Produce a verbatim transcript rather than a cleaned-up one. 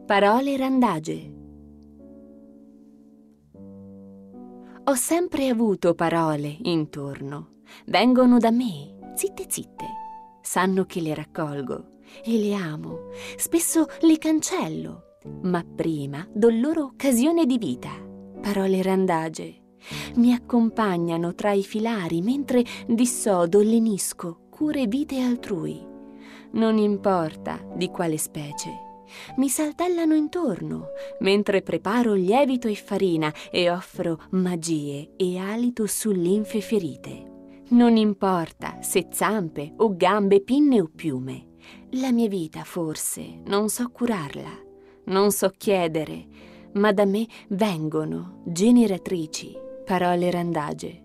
Parole randage. Ho sempre avuto parole intorno. Vengono da me, zitte zitte. Sanno che le raccolgo e le amo. Spesso le cancello, ma prima do loro occasione di vita. Parole randage. Mi accompagnano tra i filari mentre dissodo, lenisco, cure vite altrui. Non importa di quale specie. Mi saltellano intorno, mentre preparo lievito e farina e offro magie e alito su linfe ferite. Non importa se zampe o gambe, pinne o piume. La mia vita forse non so curarla, non so chiedere, ma da me vengono generatrici, parole randage.